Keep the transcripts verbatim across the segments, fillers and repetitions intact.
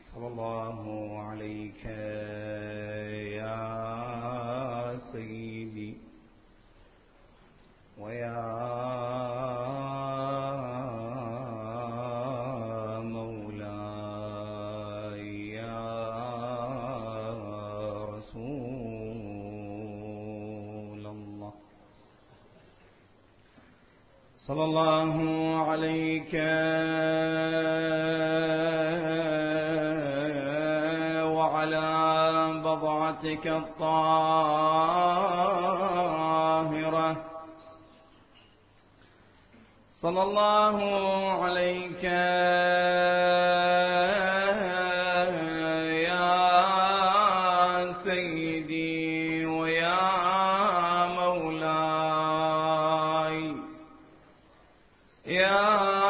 صلى الله عليك يا سيدي ويا مولاي يا رسول الله. صلى الله عليك بضعتك الطاهرة. صلى الله عليك يا سيدي ويا مولاي يا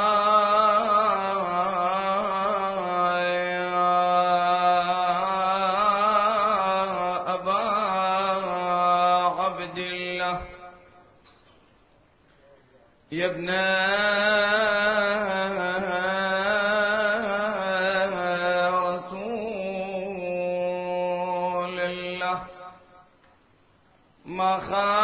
يا ابن رسول الله ما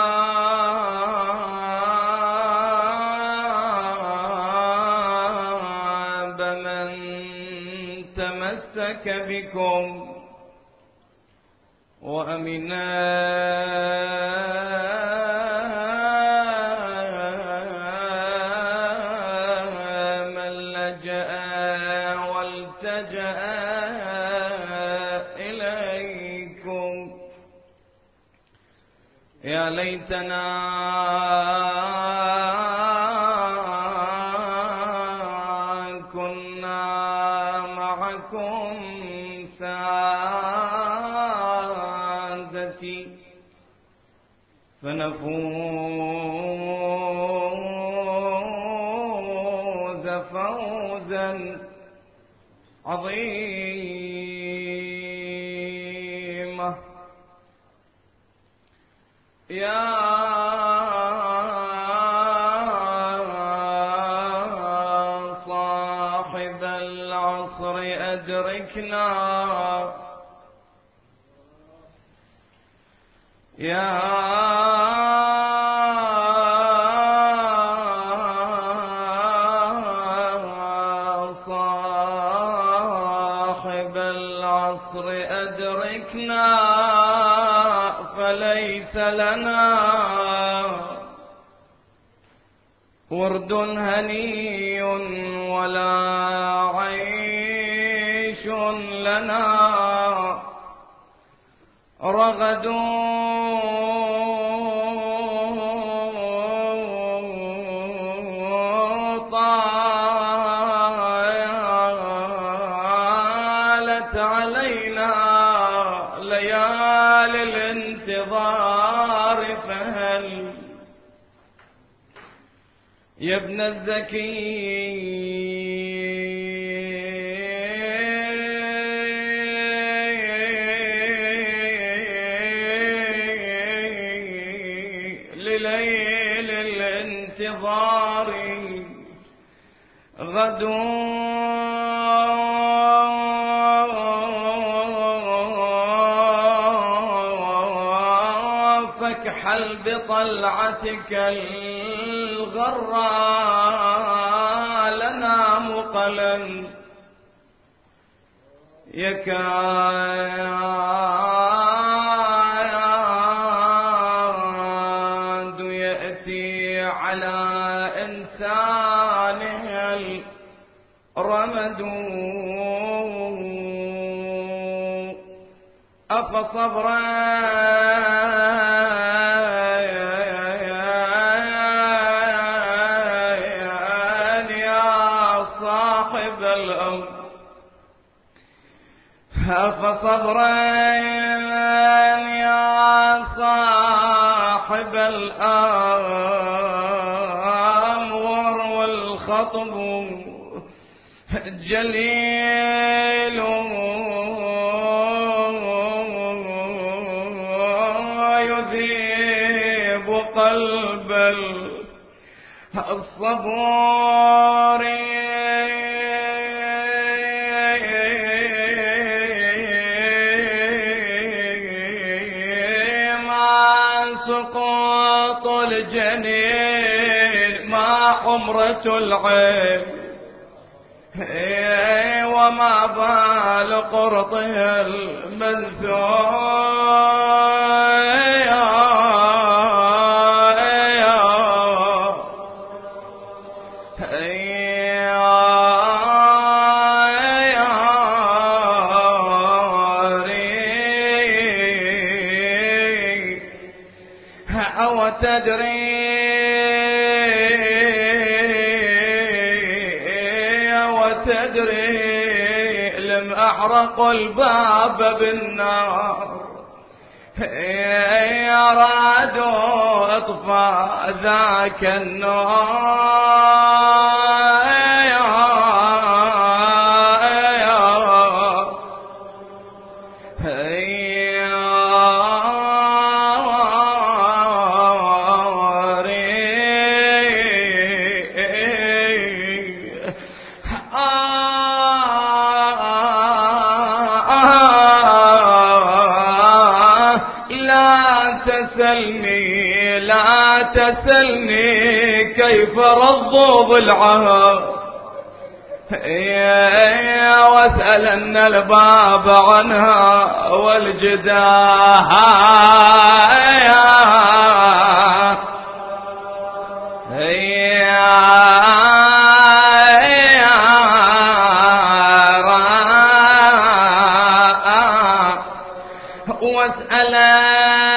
خاب من تمسك بكم وأمنا يا ليتنا كنا معكم سادتي فنفوز فوزا عظيما. يا صاحب العصر أدركنا يا صاحب العصر أدركنا فليس لنا ورد هني ولا عيش لنا رغد طالت علينا ليالي الانتظار فهل يا ابن الزكي لليل الانتظار غد فاكحل بطلعتك الغرى لنا مقلا يكاد يأتي على إنسانه الرمد أفصبرا فصبرا يا صاحب الأمر والخطب جليل يذيب قلب الصبور الجنين ما حمرة العين وما بال قرطها المنثور تدري وتدري لم أحرق الباب بالنار أرادوا إطفاء ذاك النار تسألني كيف رضوا بالعهد واسألن الباب عنها والجدار واسألن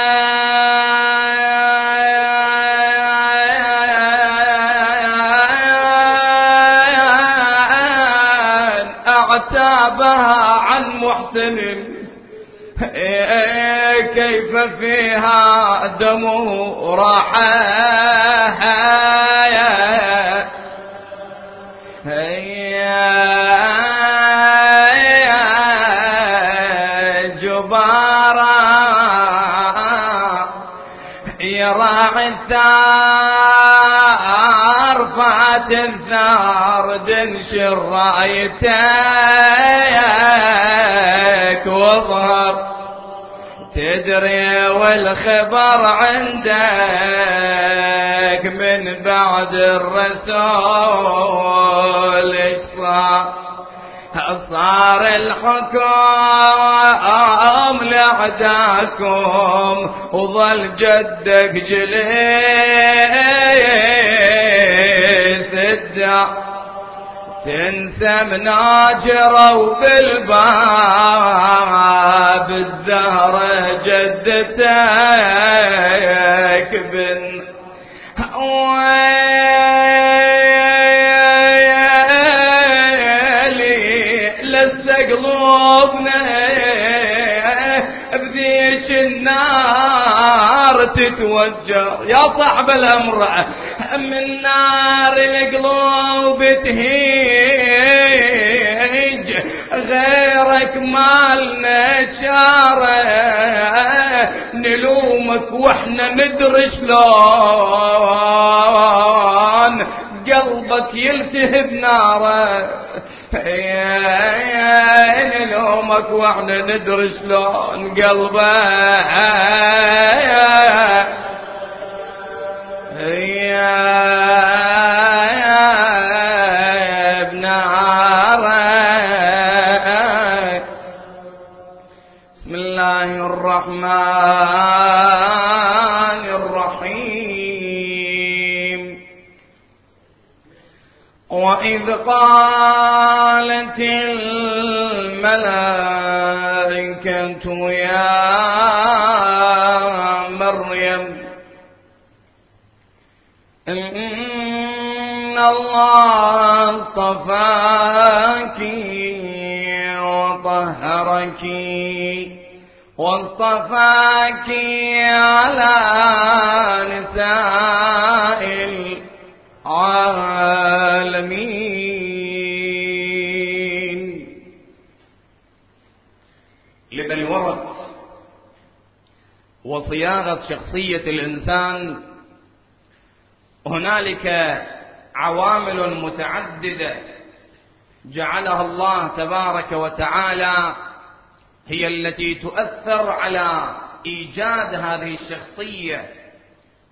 أعتابها عن محسن كيف فيها دمه راح جبارا يراعي الثار فات الثار دنشر رايتك واظهر تدري والخبر عندك من بعد الرسول ايش صار صار الحكم لأعداكم وظل جدك جليس الدار تنسى مناجره بالباب الزهرة جدتك بن قلوبنا بذيش النار تتوجر يا صاحب الأمر من نار القلوب تهيج غيرك مالنا شاره نلومك واحنا ندري شلون قلبك يلتهب ناره نلومك واحنا ندري شلون قلبك بناره. بسم الله الرحمن الرحيم. وإذ قالت الملائكة يا مريم إن الله اصطفاك وطهرك واصطفاك على نساء العالمين. لبلورة وصياغة شخصية الإنسان هنالك عوامل متعددة جعلها الله تبارك وتعالى هي التي تؤثر على إيجاد هذه الشخصية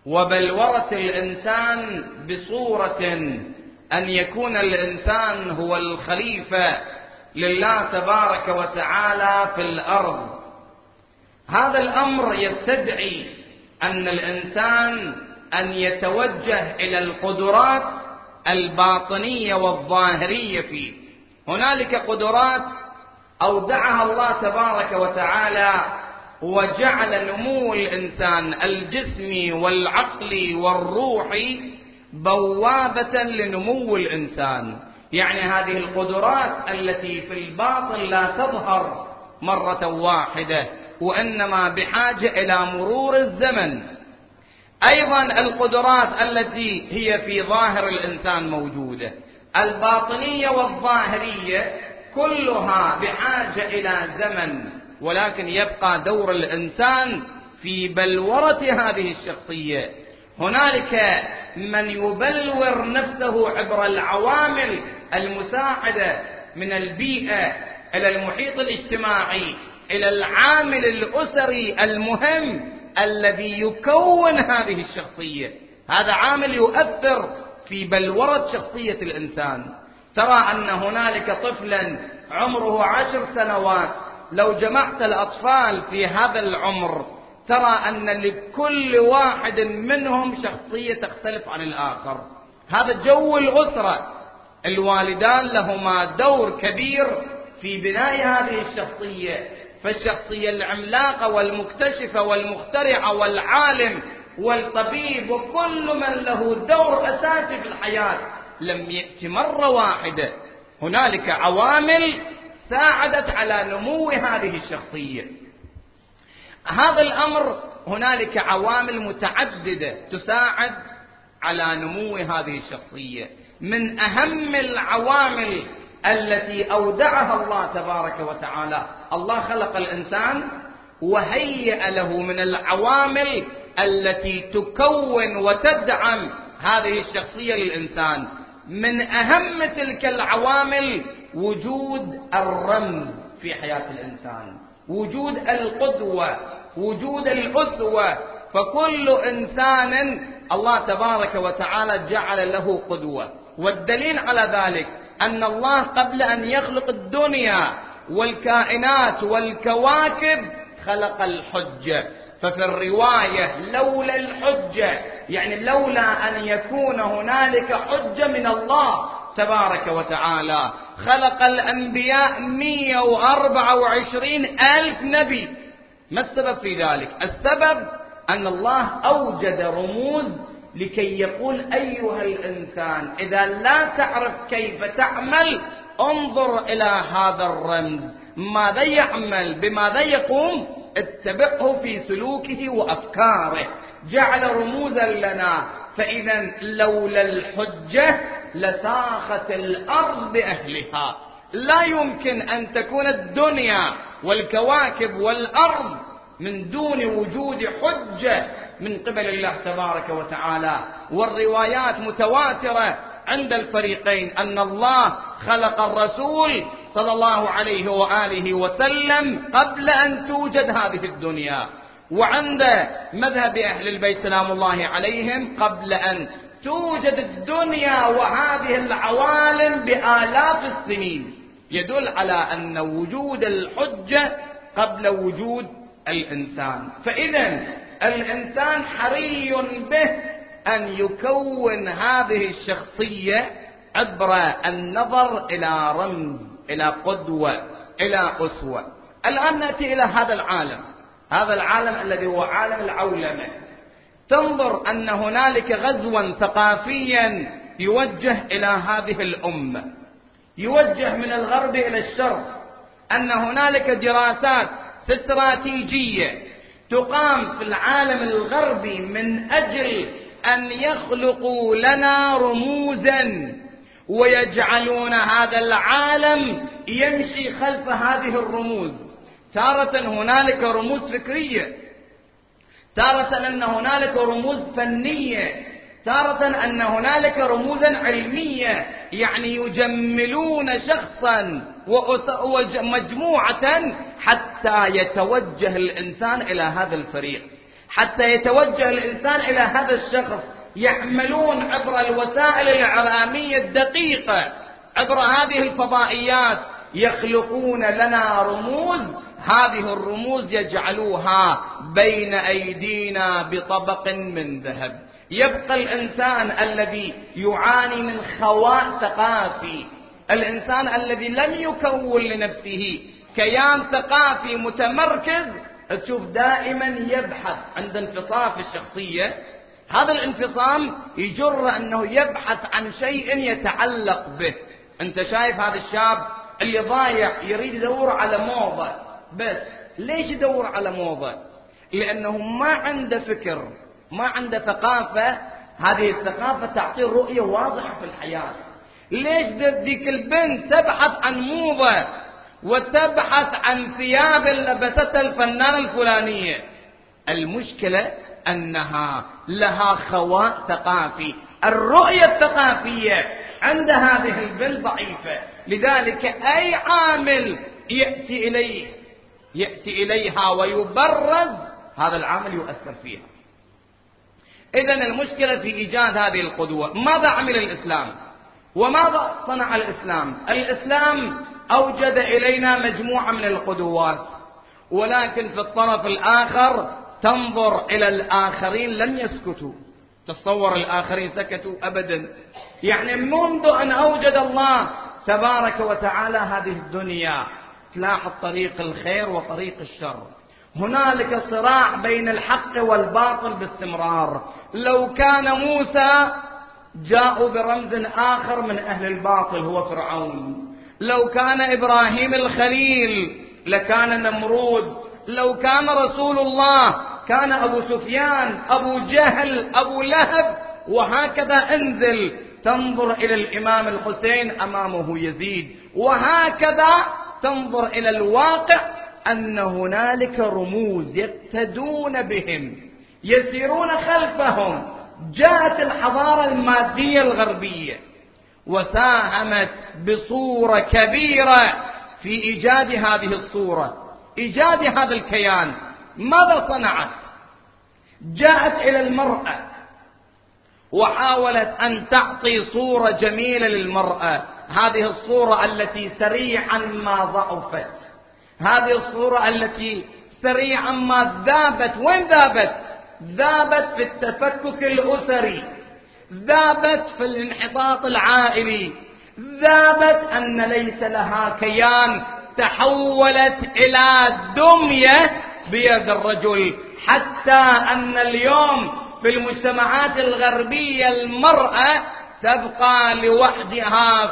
وبلورة الإنسان بصورة أن يكون الإنسان هو الخليفة لله تبارك وتعالى في الأرض. هذا الأمر يستدعي أن الإنسان أن يتوجه إلى القدرات الباطنية والظاهرية فيه. هنالك قدرات أودعها الله تبارك وتعالى وجعل نمو الإنسان الجسمي والعقلي والروحي بوابة لنمو الإنسان. يعني هذه القدرات التي في الباطن لا تظهر مرة واحدة، وإنما بحاجة إلى مرور الزمن. أيضا القدرات التي هي في ظاهر الإنسان موجودة، الباطنية والظاهرية كلها بحاجة إلى زمن، ولكن يبقى دور الإنسان في بلورة هذه الشخصية. هنالك من يبلور نفسه عبر العوامل المساعدة من البيئة إلى المحيط الاجتماعي إلى العامل الأسري المهم الذي يكون هذه الشخصية. هذا عامل يؤثر في بلورة شخصية الإنسان. ترى أن هنالك طفلا عمره عشر سنوات، لو جمعت الأطفال في هذا العمر ترى أن لكل واحد منهم شخصية تختلف عن الآخر. هذا جو الأسرة، الوالدان لهما دور كبير في بناء هذه الشخصية. فالشخصية العملاقة والمكتشفة والمخترعة والعالم والطبيب وكل من له دور أساسي في الحياة لم يأتي مرة واحدة. هنالك عوامل ساعدت على نمو هذه الشخصية. هذا الأمر هنالك عوامل متعددة تساعد على نمو هذه الشخصية. من أهم العوامل التي أودعها الله تبارك وتعالى، الله خلق الإنسان وهيأ له من العوامل التي تكون وتدعم هذه الشخصية للإنسان. من أهم تلك العوامل وجود الرمز في حياة الإنسان، وجود القدوة، وجود الأسوة. فكل إنسان الله تبارك وتعالى جعل له قدوة. والدليل على ذلك أن الله قبل أن يخلق الدنيا والكائنات والكواكب خلق الحجة. ففي الرواية لولا الحجة، يعني لولا أن يكون هنالك حجة من الله تبارك وتعالى خلق الأنبياء مئة وأربعة وعشرين ألف نبي. ما السبب في ذلك؟ السبب أن الله أوجد رموز لكي يقول أيها الإنسان إذا لا تعرف كيف تعمل انظر إلى هذا الرمز، ماذا يعمل، بماذا يقوم، اتبعه في سلوكه وأفكاره. جعل رموزا لنا. فإذا لولا الحجة لساخت الأرض بأهلها. لا يمكن أن تكون الدنيا والكواكب والأرض من دون وجود حجة من قبل الله تبارك وتعالى. والروايات متواترة عند الفريقين أن الله خلق الرسول صلى الله عليه وآله وسلم قبل أن توجد هذه الدنيا، وعند مذهب أهل البيت سلام الله عليهم قبل أن توجد الدنيا وهذه العوالم بآلاف السنين. يدل على أن وجود الحجة قبل وجود الإنسان. فإذا الإنسان حري به أن يكون هذه الشخصية عبر النظر إلى رمز، إلى قدوة، إلى أسوة. الآن نأتي إلى هذا العالم، هذا العالم الذي هو عالم العولمة. تنظر أن هنالك غزوا ثقافيا يوجه إلى هذه الأمة، يوجه من الغرب إلى الشرق. أن هنالك دراسات استراتيجية تقام في العالم الغربي من أجل أن يخلقوا لنا رموزا ويجعلون هذا العالم يمشي خلف هذه الرموز. تارة هنالك رموز فكرية، تارة أن هنالك رموز فنية، تارة أن هنالك رموزا علمية. يعني يجملون شخصا ومجموعة حتى يتوجه الإنسان إلى هذا الفريق. حتى يتوجه الإنسان إلى هذا الشخص، يعملون عبر الوسائل الإعلامية الدقيقة، عبر هذه الفضائيات، يخلقون لنا رموز، هذه الرموز يجعلوها بين أيدينا بطبق من ذهب. يبقى الإنسان الذي يعاني من خواء ثقافي، الإنسان الذي لم يكون لنفسه كيان ثقافي متمركز، تشوف دائما يبحث عند انفصام في الشخصية. هذا الانفصام يجر أنه يبحث عن شيء يتعلق به. أنت شايف هذا الشاب اللي ضايع يريد يدور على موضة، بس ليش يدور على موضة؟ لأنه ما عنده فكر، ما عنده ثقافة. هذه الثقافة تعطيه رؤية واضحة في الحياة. ليش ديك البنت تبحث عن موضة وتبحث عن ثياب لبستها الفنانة الفلانية؟ المشكلة أنها لها خواء ثقافي، الرؤية الثقافية عند هذه البنت ضعيفة. لذلك أي عامل يأتي إليه يأتي إليها ويبرز، هذا العامل يؤثر فيها. إذن المشكلة في إيجاد هذه القدوة. ماذا عمل الإسلام؟ وماذا صنع الإسلام؟ الإسلام أوجد إلينا مجموعة من القدوات، ولكن في الطرف الآخر تنظر إلى الآخرين لم يسكتوا. تصور الآخرين سكتوا؟ أبدا. يعني منذ أن أوجد الله تبارك وتعالى هذه الدنيا تلاحظ طريق الخير وطريق الشر، هنالك صراع بين الحق والباطل باستمرار. لو كان موسى جاءوا برمز آخر من أهل الباطل هو فرعون، لو كان إبراهيم الخليل لكان نمرود، لو كان رسول الله كان أبو سفيان، أبو جهل، أبو لهب، وهكذا. انزل تنظر إلى الإمام الحسين أمامه يزيد، وهكذا تنظر إلى الواقع أن هنالك رموز يقتدون بهم، يسيرون خلفهم. جاءت الحضارة المادية الغربية وساهمت بصورة كبيرة في إيجاد هذه الصورة، إيجاد هذا الكيان. ماذا صنعت؟ جاءت إلى المرأة وحاولت أن تعطي صورة جميلة للمرأة، هذه الصورة التي سريعا ما ضعفت، هذه الصورة التي سريعا ما ذابت. وين ذابت؟ ذابت في التفكك الأسري، ذابت في الانحطاط العائلي، ذابت أن ليس لها كيان، تحولت إلى دمية بيد الرجل. حتى أن اليوم في المجتمعات الغربية المرأة تبقى لوحدها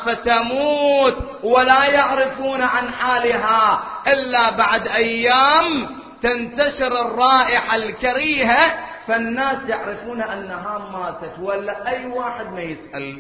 فتموت ولا يعرفون عن حالها إلا بعد أيام تنتشر الرائحة الكريهة فالناس يعرفون أنها ماتت، ولا أي واحد ما يسأل.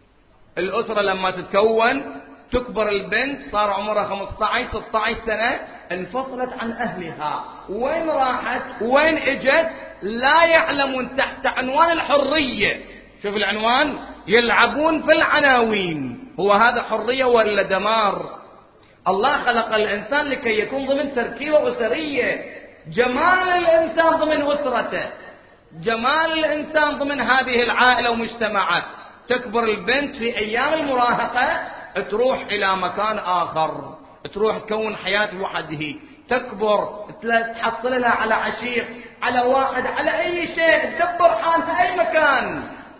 الأسرة لما تتكون تكبر البنت، صار عمرها خمسة عشر ستة عشر سنة، انفصلت عن أهلها. وين راحت؟ وين اجت؟ لا يعلمون. تحت عنوان الحرية، شوف العنوان، يلعبون في العناوين. هو هذا حرية ولا دمار؟ الله خلق الإنسان لكي يكون ضمن تركيبة أسرية. جمال الإنسان ضمن أسرته، جمال الإنسان ضمن هذه العائلة ومجتمعه. تكبر البنت في أيام المراهقة تروح إلى مكان آخر، تروح تكون حياة وحده، تكبر تحصل لها على عشيق، على واحد، على أي شيء، تدبر حالها أي مكان.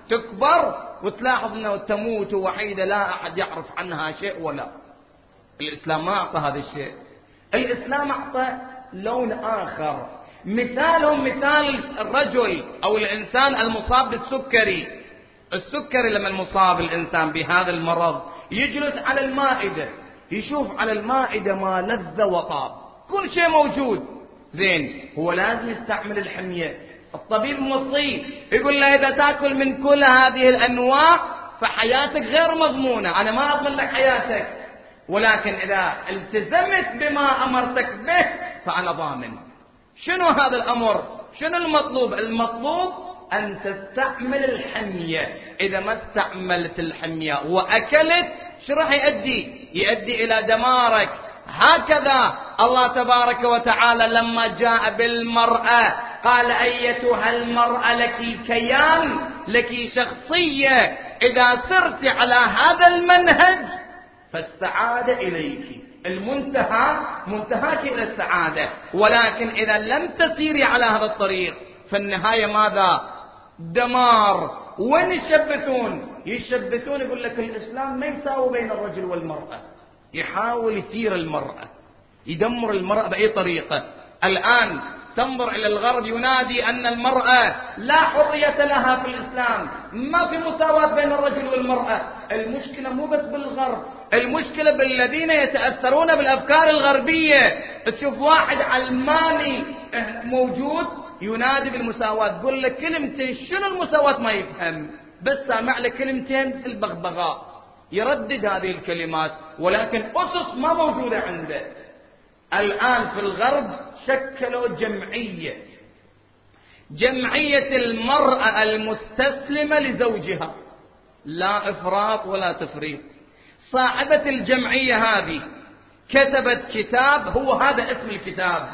تكبر وتلاحظ أنه تموت وحيدة، لا أحد يعرف عنها شيء. ولا الإسلام ما أعطى هذا الشيء. الإسلام أعطى لون آخر. مثالهم مثال الرجل أو الإنسان المصاب بالسكري. السكري لما المصاب الإنسان بهذا المرض يجلس على المائدة، يشوف على المائدة ما لذ وطاب، كل شيء موجود، زين، هو لازم يستعمل الحمية. الطبيب موصيه يقول له إذا تأكل من كل هذه الأنواع فحياتك غير مضمونة، أنا ما أضمن لك حياتك، ولكن إذا التزمت بما أمرتك به فأنا ضامن. شنو هذا الأمر؟ شنو المطلوب؟ المطلوب أن تستعمل الحمية. إذا ما استعملت الحمية وأكلت شو راح يؤدي؟ يؤدي إلى دمارك. هكذا الله تبارك وتعالى لما جاء بالمرأة قال أيتها المرأة لك كيان، لك شخصية، إذا سرت على هذا المنهج فالسعادة إليك، المنتهى منتهاك إلى السعادة. ولكن إذا لم تسيري على هذا الطريق فالنهاية ماذا؟ دمار. وين يشبثون؟ يشبثون يقول لك الإسلام ما يساوي بين الرجل والمرأة، يحاول يثير المرأة، يدمر المرأة بأي طريقة. الآن تنظر إلى الغرب ينادي أن المرأة لا حرية لها في الإسلام، ما في مساواة بين الرجل والمرأة. المشكلة مو بس بالغرب، المشكلة بالذين يتأثرون بالأفكار الغربية. تشوف واحد علماني موجود ينادي بالمساواة، تقول لك كلمتين شنو المساواة ما يفهم، بس سامع لك كلمتين في البغبغاء يردد هذه الكلمات، ولكن أسس ما موجودة عنده. الآن في الغرب شكلوا جمعية، جمعية المرأة المستسلمة لزوجها، لا إفراط ولا تفريط. صاحبة الجمعية هذه كتبت كتاب، هو هذا اسم الكتاب،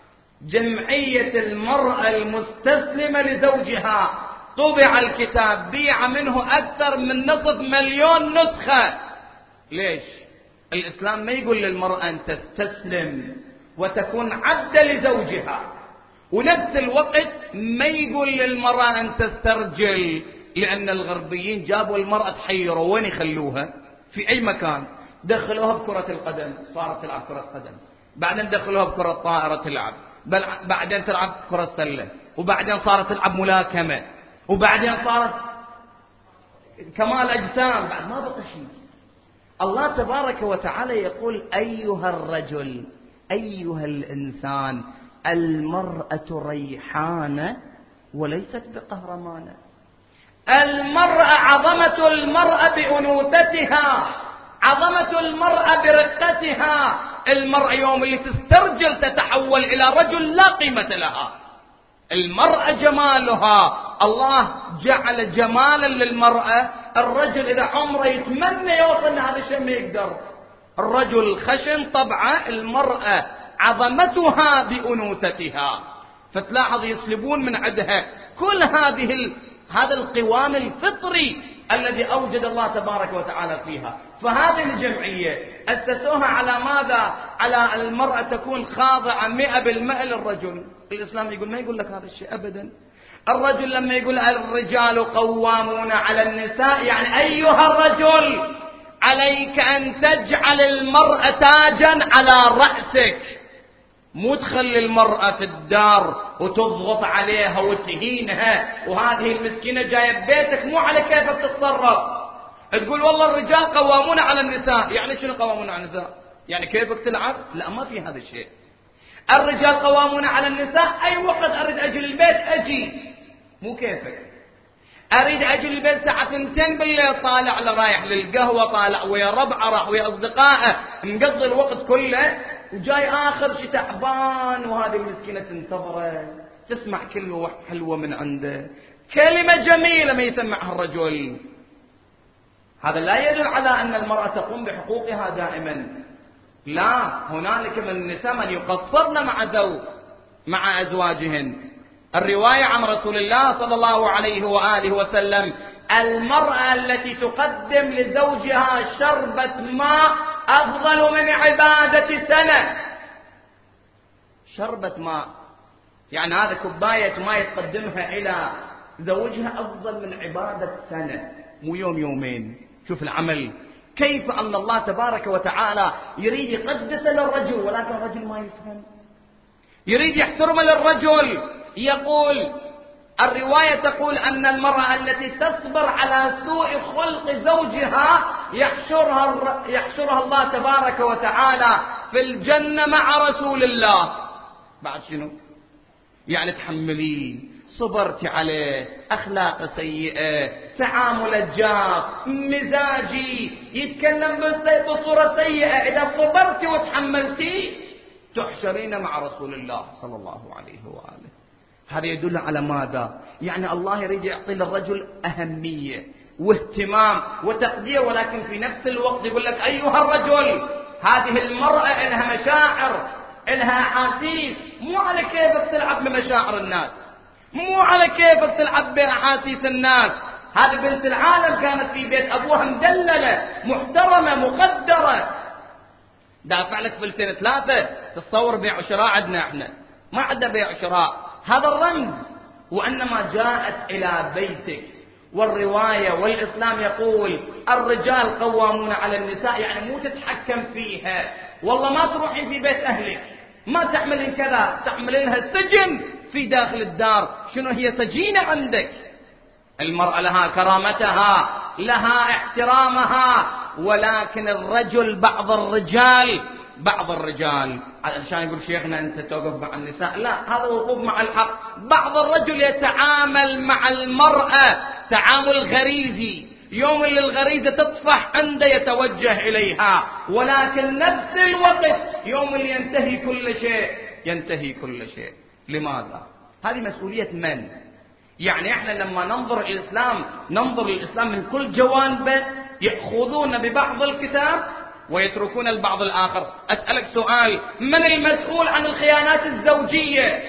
جمعية المرأة المستسلمة لزوجها. طبع الكتاب، بيع منه أكثر من نصف مليون نسخة. ليش؟ الإسلام ما يقول للمرأة أن تستسلم وتكون عبدة لزوجها، ونفس الوقت ما يقول للمرأة أن تسترجل، لأن الغربيين جابوا المرأة تحيروا، وين يخلوها؟ في أي مكان. دخلوها بكرة القدم، صارت تلعب كرة قدم، بعدين دخلوها بكرة طائرة تلعب، بعدين تلعب كرة سلة، وبعدين صارت تلعب ملاكمة، وبعدين صارت كمال أجسام، بعد ما بقى شيء. الله تبارك وتعالى يقول أيها الرجل، أيها الإنسان، المرأة ريحانة وليست بقهرمانة. المرأة، عظمة المرأة بأنوثتها، عظمة المرأة برقتها. المرأة يوم اللي تسترجل تتحول إلى رجل لا قيمة لها. المرأة جمالها، الله جعل جمالا للمرأة. الرجل إذا عمره يتمنى يوصل لهذا الشيء ما يقدر. الرجل خشن طبعه، المرأة عظمتها بأنوثتها، فتلاحظ يسلبون من عندها كل هذه ال... هذا القوام الفطري الذي أوجد الله تبارك وتعالى فيها. فهذه الجمعية أسسوها على ماذا؟ على المرأة تكون خاضعة مئة بالمئة للرجل. الإسلام يقول ما يقول لك هذا الشيء أبدا. الرجل لما يقول الرجال قوامون على النساء، يعني أيها الرجل عليك أن تجعل المرأة تاجا على رأسك، مو تخلي المرأة في الدار وتضغط عليها وتهينها، وهذه المسكينة جاية ببيتك مو على كيفك تتصرف. تقول والله الرجال قوامون على النساء، يعني شنو قوامون على النساء؟ يعني كيفك تلعب؟ لا، ما في هذا الشيء. الرجال قوامون على النساء، أي وقت أريد أجي البيت أجي، مو كيفك. أريد أجي البيت ساعة اثنتين بالليل، طالع رايح للقهوة، طالع ويا ربعه، راح ويا أصدقائه، مقضي الوقت كله، وجاي آخر شي تعبان، وهذه المسكينة تنتظره، تسمع كلمة حلوة من عنده، كلمة جميلة ما يسمعها الرجل. هذا لا يدل على أن المرأة تقوم بحقوقها دائما، لا، هنالك من النساء من يقصرن مع زوج مع أزواجهن. الرواية عن رسول الله صلى الله عليه وآله وسلم: المرأة التي تقدم لزوجها شربة ماء أفضل من عبادة سنة. شربة ماء يعني هذا كوباية ماء تقدمها إلى زوجها أفضل من عبادة سنة، مو يوم يومين. شوف العمل، كيف أن الله تبارك وتعالى يريد يقدس للرجل، ولكن الرجل ما يفهم، يريد يحترم للرجل. يقول الرواية تقول أن المرأة التي تصبر على سوء خلق زوجها يحشرها, يحشرها الله تبارك وتعالى في الجنة مع رسول الله. بعد شنو؟ يعني تحمليه، صبرت عليه، أخلاق سيئة، تعامل جاف، مزاجي، يتكلم بصورة سيئة، إذا صبرتي وتحملتي تحشرين مع رسول الله صلى الله عليه وآله. هذا يدل على ماذا؟ يعني الله يريد يعطي للرجل أهمية واهتمام وتقدير، ولكن في نفس الوقت يقول لك أيها الرجل، هذه المرأة لها مشاعر، لها أحاسيس، مو على كيفك تلعب بمشاعر الناس. مو على كيفك تلعب بأحاسيس الناس. هذه بنت العالم كانت في بيت أبوها مدللة محترمة مقدرة. دافع لك فلسين ثلاثة. تتصور بيع وشراء عندنا احنا ما عندنا بيع وشراء، هذا الرمز. وإنما جاءت إلى بيتك. والرواية والإسلام يقول الرجال قوامون على النساء، يعني مو تتحكم فيها. والله ما تروحين في بيت أهلك ما تعملين كذا، تعملين لها سجن في داخل الدار. شنو هي سجينة عندك؟ المرأة لها كرامتها، لها احترامها. ولكن الرجل بعض الرجال بعض الرجال عشان يقول شيخنا أنت توقف مع النساء، لا، هذا وقوف مع الحق. بعض الرجل يتعامل مع المرأة تعامل غريزي، يوم اللي الغريزة تطفح عنده يتوجه إليها، ولكن نفس الوقت يوم اللي ينتهي كل شيء ينتهي كل شيء. لماذا؟ هذه مسؤولية من؟ يعني احنا لما ننظر الإسلام ننظر للإسلام من كل جوانبه، يأخذون ببعض الكتاب ويتركون البعض الآخر. أسألك سؤال، من المسؤول عن الخيانات الزوجية؟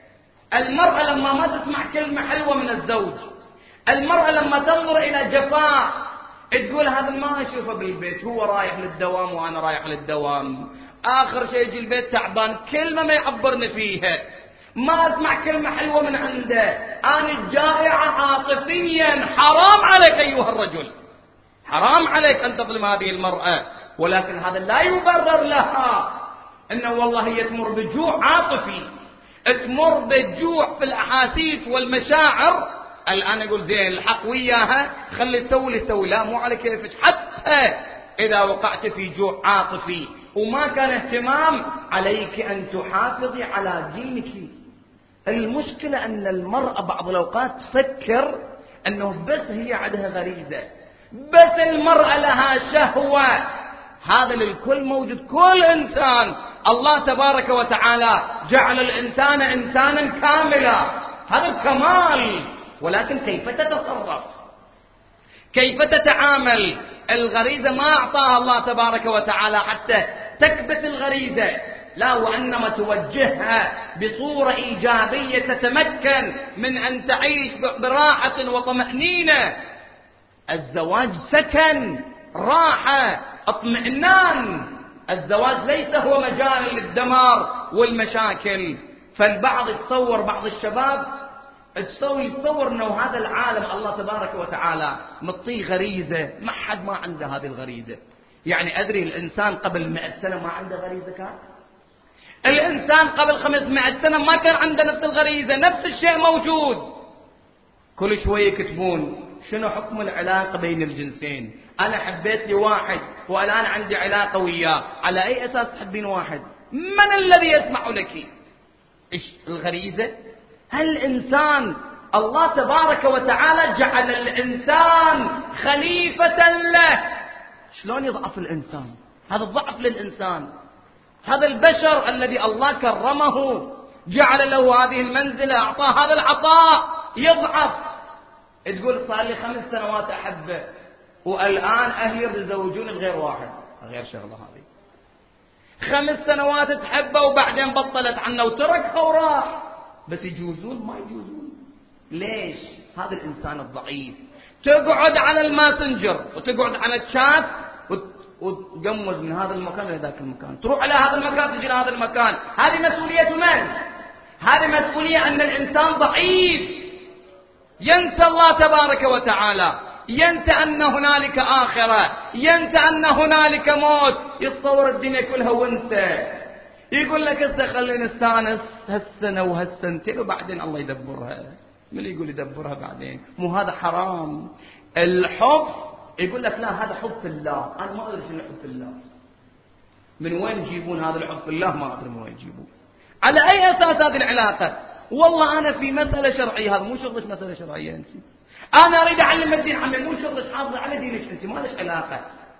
المرأة لما ما تسمع كلمة حلوة من الزوج، المرأة لما تنظر إلى جفاء تقول هذا ما أشوفه بالبيت، هو رايح للدوام وأنا رايح للدوام، آخر شيء يجي البيت تعبان، كلمة ما يعبرني فيها، ما أسمع كلمة حلوة من عنده، أنا جائعة عاطفيا. حرام عليك أيها الرجل، حرام عليك أن تظلم هذه المرأة. ولكن هذا لا يبرر لها أنه والله هي تمر بجوع عاطفي، تمر بجوع في الأحاسيس والمشاعر. الآن يقول زين الحق وياها، خلي تسوي لي تسوي، لا مو على كيفك. حتى إذا وقعت في جوع عاطفي وما كان اهتمام، عليك أن تحافظي على دينك. المشكلة أن المرأة بعض الأوقات تفكر أنه بس هي عندها غريزة، بس المرأة لها شهوة. هذا للكل موجود، كل إنسان. الله تبارك وتعالى جعل الإنسان إنسانا كاملا، هذا الكمال. ولكن كيف تتصرف، كيف تتعامل؟ الغريزة ما أعطاها الله تبارك وتعالى حتى تكبت الغريزة، لا، وإنما توجهها بصورة إيجابية تتمكن من أن تعيش براحة وطمأنينة. الزواج سكن، راحة، اطمئنان. الزواج ليس هو مجال للدمار والمشاكل. فالبعض يتصور، بعض الشباب يتصور أنه هذا العالم الله تبارك وتعالى مطيه غريزة، ما حد ما عنده هذه الغريزة. يعني أدري الإنسان قبل مئة سنة ما عنده غريزة؟ كان الإنسان قبل خمسمائة سنة ما كان عنده نفس الغريزة، نفس الشيء موجود. كل شوية يكتبون شنو حكم العلاقة بين الجنسين، أنا حبيت لي واحد والآن عندي علاقة وياه، على أي أساس تحبين واحد؟ من الذي يسمح لك؟ إيش الغريزة؟ هل الإنسان الله تبارك وتعالى جعل الإنسان خليفة له، شلون يضعف الإنسان؟ هذا الضعف للإنسان. هذا البشر الذي الله كرمه جعل له هذه المنزلة، أعطاه هذا العطاء، يضعف. تقول صار لي خمس سنوات أحبه والآن أهلي يتزوجون بغير واحد، غير شغلة هذه. خمس سنوات تحبه وبعدين بطلت عنه وتركها وراح، بس يجوزون ما يجوزون. ليش؟ هذا الإنسان الضعيف. تقعد على الماسنجر وتقعد على الشات وتقمز من هذا المكان إلى ذاك المكان، تروح على هذا المكان تجي لهذا المكان. هذه مسؤولية من؟ هذه مسؤولية أن الإنسان ضعيف، ينسى الله تبارك وتعالى، ينسى أن هنالك آخرة، ينسى أن هنالك موت. يتصور الدنيا كلها وانسى، يقول لك هسه خلينا نستانس هالسنة وهالسنتين وبعدين الله يدبرها. من اللي يقول يدبرها بعدين؟ مو هذا حرام؟ الحب يقول لك لا هذا حب في الله، أنا ما أدري شنو حب في الله، من وين يجيبون هذا الحب في الله؟ ما أدري من وين يجيبون، على أي أساس هذه العلاقة؟ والله أنا في مسألة شرعية، هذا مو شغلك مسألة شرعية أنت. أنا أريد أعلم الدين عمي، مو شغلك حافظ على دينك أنت، ما لك علاقة.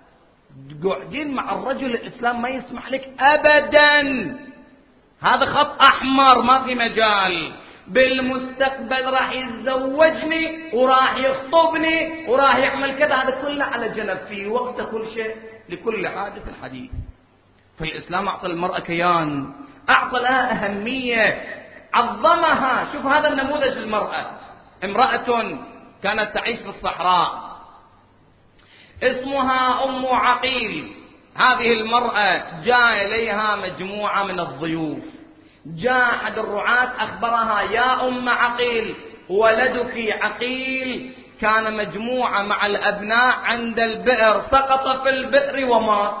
قاعدين مع الرجل الإسلام ما يسمح لك أبدا، هذا خط أحمر، ما في مجال. بالمستقبل راح يتزوجني وراح يخطبني وراح يعمل كذا، هذا كله على جنب، في وقت كل شيء لكل حادث حديث. فالإسلام أعطى المرأة كيان، أعطى لها أهمية. عظمها. شوف هذا النموذج المرأة، امرأة كانت تعيش في الصحراء اسمها أم عقيل. هذه المرأة جاء إليها مجموعة من الضيوف، جاء أحد الرعاة أخبرها: يا أم عقيل، ولدك عقيل كان مجموعة مع الأبناء عند البئر، سقط في البئر ومات.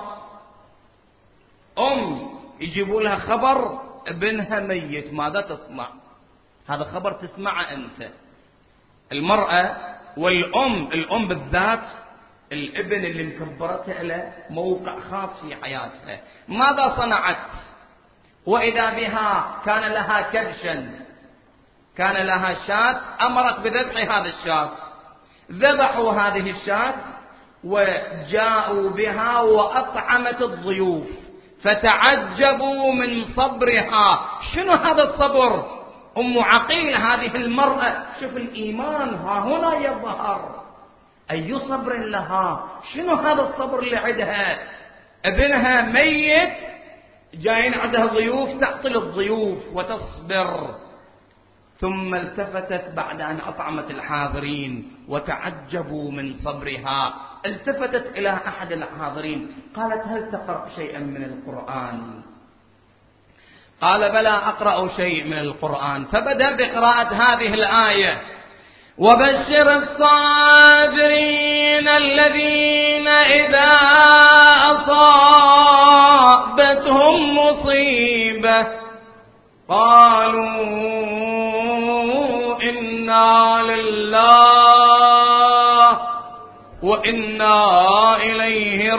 أم يجيبوا لها خبر ابنها ميت، ماذا تصنع؟ هذا خبر تسمعه أنت. المرأة والأم، الأم بالذات الابن اللي مكبرته له موقع خاص في حياتها، ماذا صنعت؟ وإذا بها كان لها كبشا، كان لها شاة، أمرت بذبح هذا الشاة. ذبحوا هذه الشاة وجاءوا بها وأطعمت الضيوف، فتعجبوا من صبرها. شنو هذا الصبر؟ أم عقيل هذه المرأة، شوف الإيمان ها هنا يظهر، أي صبر لها. شنو هذا الصبر اللي عندها؟ ابنها ميت، جايين عندها ضيوف، تعطي الضيوف وتصبر. ثم التفتت بعد أن أطعمت الحاضرين وتعجبوا من صبرها، التفتت إلى أحد الحاضرين قالت: هل تقرأ شيئا من القرآن؟ قال: بلى، أقرأ شيء من القرآن. فبدأ بقراءة هذه الآية: وبشر الصابرين الذين إذا أصابتهم مصيبة قالوا إنا لله وإنا إليه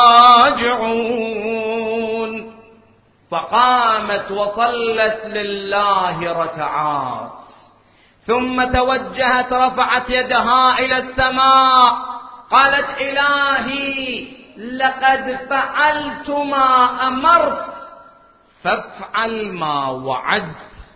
راجعون. فقامت وصلت لله ركعات، ثم توجهت رفعت يدها إلى السماء، قالت: إلهي لقد فعلت ما أمرت فافعل ما وعدت.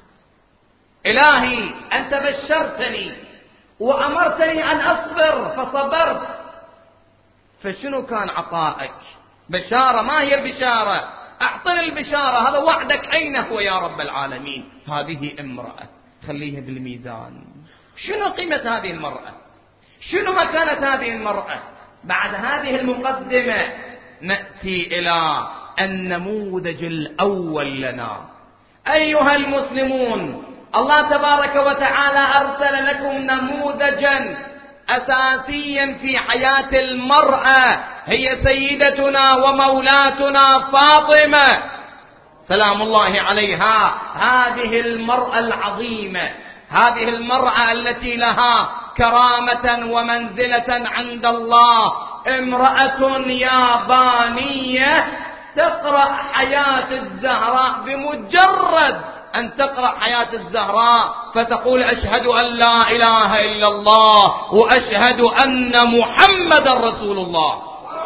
إلهي أنت بشرتني وأمرتني أن أصبر فصبرت، فشنو كان عطائك؟ بشارة. ما هي البشارة؟ أعطني البشارة، هذا وعدك أين هو يا رب العالمين؟ هذه امرأة خليها بالميزان. شنو قيمة هذه المرأة؟ شنو مكانة هذه المرأة؟ بعد هذه المقدمة نأتي إلى النموذج الأول لنا. أيها المسلمون، الله تبارك وتعالى أرسل لكم نموذجا أساسيا في حياة المرأة، هي سيدتنا ومولاتنا فاطمة سلام الله عليها. هذه المرأة العظيمة، هذه المرأة التي لها كرامة ومنزلة عند الله، امرأة يابانية تقرأ حياة الزهراء، بمجرد أن تقرأ حياة الزهراء فتقول: أشهد أن لا إله إلا الله وأشهد أن محمد رسول الله.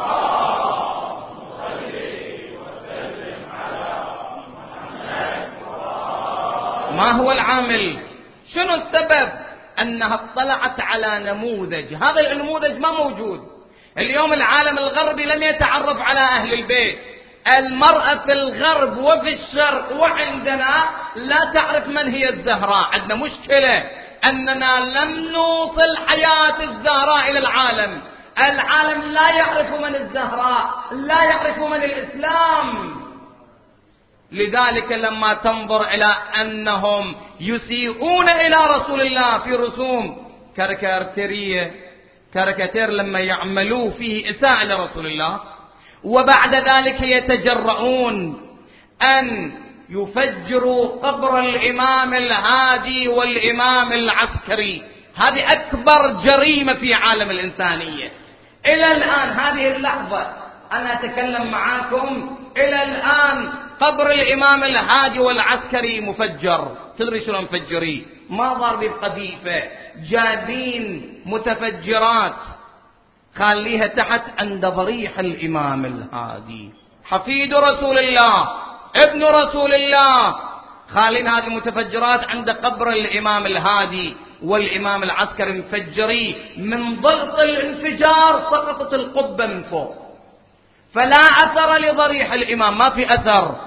ما هو العامل؟ شنو السبب؟ أنها اطلعت على نموذج، هذا النموذج ما موجود اليوم. العالم الغربي لم يتعرف على أهل البيت. المرأة في الغرب وفي الشرق وعندنا لا تعرف من هي الزهراء. عندنا مشكلة أننا لم نوصل حياة الزهراء إلى العالم. العالم لا يعرف من الزهراء، لا يعرف من الإسلام. لذلك لما تنظر إلى أنهم يسيئون إلى رسول الله في رسوم كاريكاتيرية، كاريكاتير لما يعملوا فيه إساءة لرسول الله، وبعد ذلك يتجرؤون أن يفجروا قبر الإمام الهادي والإمام العسكري. هذه أكبر جريمة في عالم الإنسانية. إلى الآن هذه اللحظة أنا أتكلم معاكم، إلى الآن قبر الإمام الهادي والعسكري مفجر. تدري شلون مفجريه؟ ما ضرب بقذيفة، جايبين متفجرات خليها تحت عند ضريح الإمام الهادي، حفيد رسول الله، ابن رسول الله، خالين هذه المتفجرات عند قبر الإمام الهادي والإمام العسكري مفجري. من ضغط الانفجار سقطت القبة من فوق، فلا أثر لضريح الإمام، ما في أثر.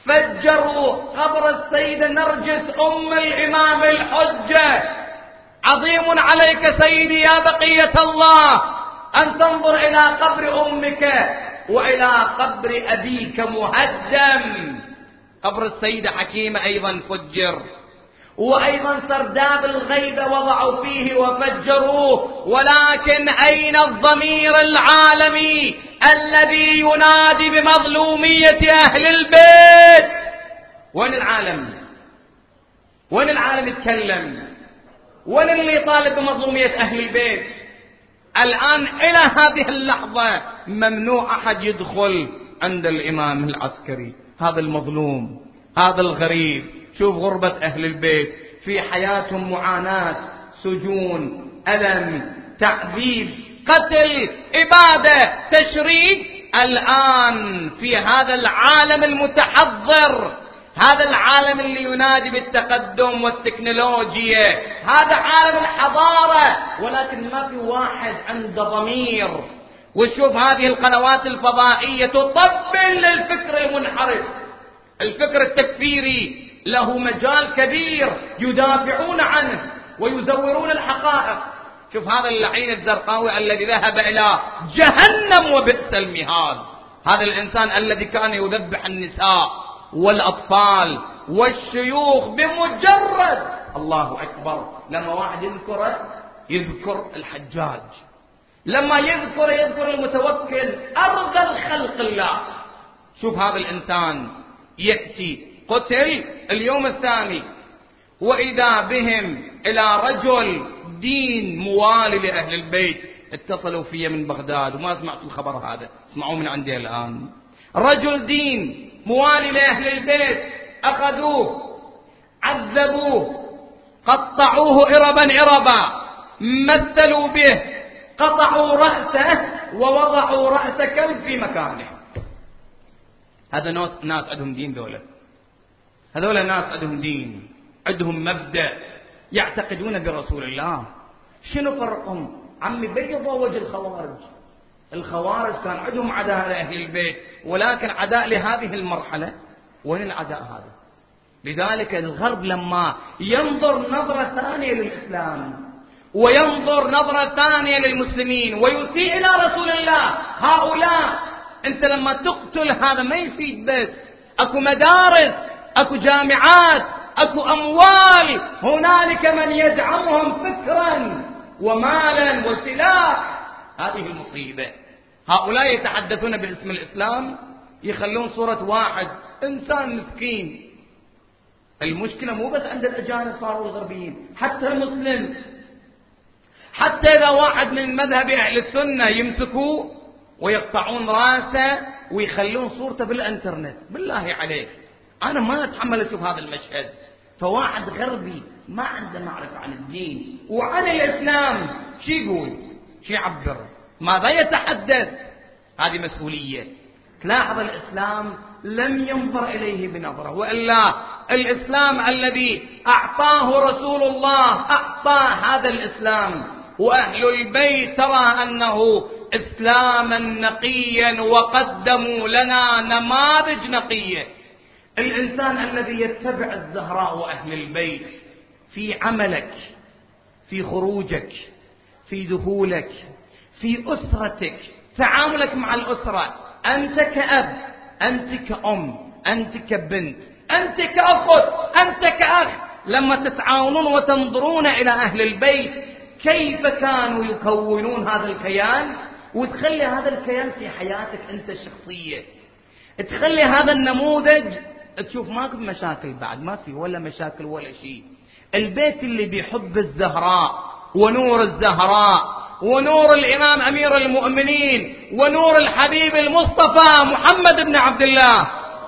فجروا قبر السيدة نرجس أم الإمام الحجة. عظيم عليك سيدي يا بقية الله أن تنظر إلى قبر أمك وإلى قبر أبيك مهدم. قبر السيدة حكيمة أيضا فجر، وأيضا سرداب الغيبة وضعوا فيه وفجروه. ولكن أين الضمير العالمي الذي ينادي بمظلومية أهل البيت؟ وين العالم؟ وين العالم يتكلم؟ وين اللي يطالب بمظلومية أهل البيت؟ الآن إلى هذه اللحظة ممنوع أحد يدخل عند الإمام العسكري. هذا المظلوم، هذا الغريب. شوف غربة أهل البيت، في حياتهم معاناة، سجون، ألم، تعذيب، قتل، إبادة، تشريد. الآن في هذا العالم المتحضر، هذا العالم اللي ينادي بالتقدم والتكنولوجيا، هذا عالم الحضارة، ولكن ما في واحد عنده ضمير. وشوف هذه القنوات الفضائية تطبل للفكر المنحرف، الفكر التكفيري له مجال كبير يدافعون عنه ويزورون الحقائق. شوف هذا اللعين الزرقاوي الذي ذهب إلى جهنم وبئس المهاد، هذا الإنسان الذي كان يذبح النساء والأطفال والشيوخ بمجرد الله أكبر لما واحد يذكر يذكر الحجاج، لما يذكر يذكر المتوكل أرض الخلق الله. شوف هذا الإنسان يأتي قتل اليوم الثاني، وإذا بهم إلى رجل دين موالي لأهل البيت. اتصلوا في من بغداد وما سمعت الخبر هذا، اسمعوا من عندي الآن. رجل دين موالي لأهل البيت أخذوه، عذبوه، قطعوه إربا إربا، مثلوا به، قطعوا رأسه ووضعوا رأس كلب في مكانه. هذا ناس ناس عندهم دين، ذولا هذول ناس عندهم دين، عندهم مبدأ، يعتقدون برسول الله. شنو فرقهم؟ عمي بيضوا وجه الخوارج. الخوارج كان عندهم عداء لأهل البيت، ولكن عداء لهذه المرحلة. وين العداء هذا؟ لذلك الغرب لما ينظر نظرة ثانية للإسلام وينظر نظرة ثانية للمسلمين ويسيء إلى رسول الله، هؤلاء أنت لما تقتل هذا ما يفيد بس. أكو مدارس، أكو جامعات، أكو أموال، هنالك من يدعمهم فكرا ومالا وسلاح. هذه المصيبة. هؤلاء يتحدثون باسم الإسلام، يخلون صورة واحد إنسان مسكين. المشكلة مو بس عند الأجانب صاروا الغربيين، حتى المسلم، حتى إذا واحد من مذهب أهل السنة يمسكوه ويقطعون راسه ويخلون صورته بالإنترنت. بالله عليك أنا ما أتحمل أشوف هذا المشهد. فواحد غربي ما عنده معرفة عن الدين وعن الإسلام، شي يقول؟ شي يعبر؟ ماذا يتحدث؟ هذه مسؤولية. تلاحظ الإسلام لم ينظر إليه بنظرة، وإلا الإسلام الذي أعطاه رسول الله أعطى هذا الإسلام، وأهل البيت ترى أنه إسلاما نقيا وقدموا لنا نماذج نقية. الإنسان الذي يتبع الزهراء وأهل البيت في عملك، في خروجك، في دخولك، في أسرتك، تعاملك مع الأسرة، أنت كأب، أنت كأم، أنت كبنت، أنت كأخت، أنت كأخ، لما تتعاونون وتنظرون إلى أهل البيت كيف كانوا يكونون هذا الكيان، وتخلي هذا الكيان في حياتك أنت الشخصية، تخلي هذا النموذج، تشوف ماكو مشاكل بعد، ما في ولا مشاكل ولا شيء. البيت اللي بيحب الزهراء ونور الزهراء ونور الإمام أمير المؤمنين ونور الحبيب المصطفى محمد بن عبد الله،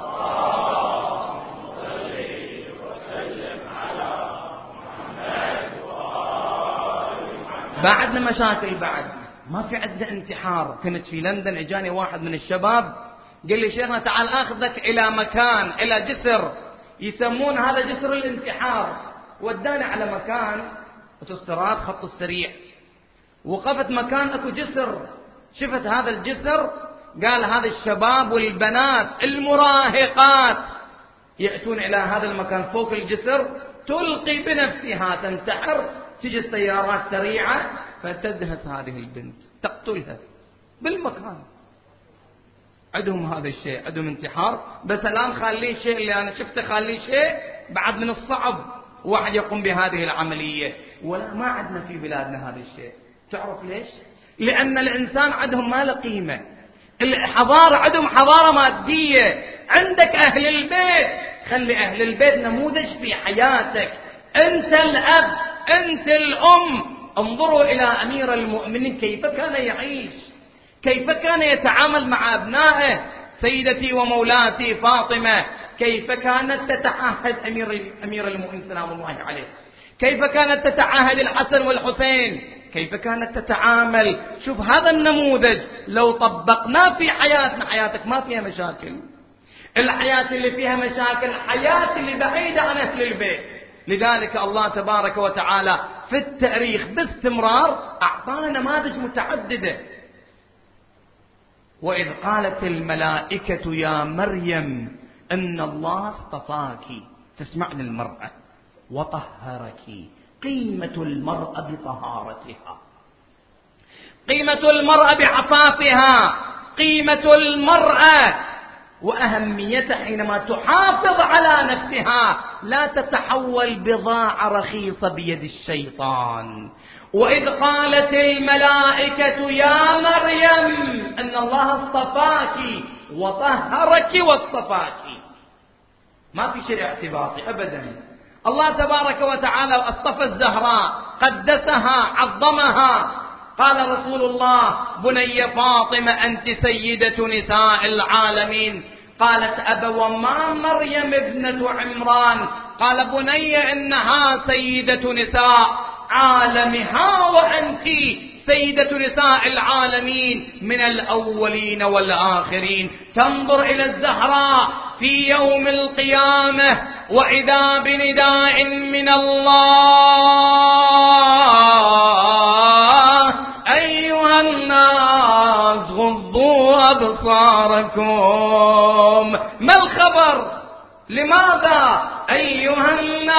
بعدنا مشاكل، بعد ما في عندنا انتحار. كنت في لندن، اجاني واحد من الشباب قال لي شيخنا تعال اخذك الى مكان، الى جسر يسمون هذا جسر الانتحار. وداني على مكان اوتوستراد خط السريع، وقفت مكان اكو جسر، شفت هذا الجسر، قال هذا الشباب والبنات المراهقات يأتون إلى هذا المكان فوق الجسر، تلقي بنفسها تنتحر، تجي السيارات سريعة فتدهس هذه البنت تقتلها بالمكان. عندهم هذا الشيء، عندهم انتحار. بس الآن خليه شيء اللي أنا شفته، خليه شيء بعد من الصعب واحد يقوم بهذه العملية، ولا ما عندنا في بلادنا هذا الشيء. تعرف ليش؟ لأن الإنسان عندهم ما له قيمة. الحضارة عندهم حضارة مادية. عندك أهل البيت، خلي أهل البيت نموذج في حياتك. أنت الأب، أنت الأم. انظروا إلى أمير المؤمنين كيف كان يعيش، كيف كان يتعامل مع أبنائه. سيدتي ومولاتي فاطمة كيف كانت تتعاهد أمير, أمير المؤمنين سلام الله عليه، كيف كانت تتعاهد الحسن والحسين، كيف كانت تتعامل. شوف هذا النموذج لو طبقناه في حياتنا، حياتك ما فيها مشاكل. الحياة اللي فيها مشاكل الحياة اللي بعيدة عن أهل البيت. لذلك الله تبارك وتعالى في التاريخ باستمرار أعطانا نماذج متعددة. وإذ قالت الملائكة يا مريم إن الله اصطفاك، تسمعن المرأة، وطهرك. قيمة المرأة بطهارتها، قيمة المرأة بعفافها، قيمة المرأة وأهميتها حينما تحافظ على نفسها، لا تتحول بضاعة رخيصة بيد الشيطان. وإذ قالت الملائكة يا مريم أن الله اصطفاك وطهرك واصطفاك. ما في شيء اعتباطي أبدا. الله تبارك وتعالى اصطفى الزهراء، قدسها، عظمها. قال رسول الله بني فاطمة أنت سيدة نساء العالمين. قالت أبا وما مريم ابنة عمران؟ قال بني إنها سيدة نساء عالمها وأنت سيدة نساء العالمين من الأولين والآخرين. تنظر إلى الزهراء في يوم القيامة وإذا بنداء من الله أيها الناس غضوا أبصاركم. ما الخبر؟ لماذا أيها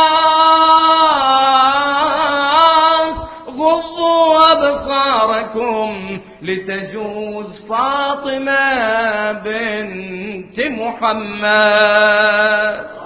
الناس غضوا أبصاركم لتجوز فاطمة بنت محمد.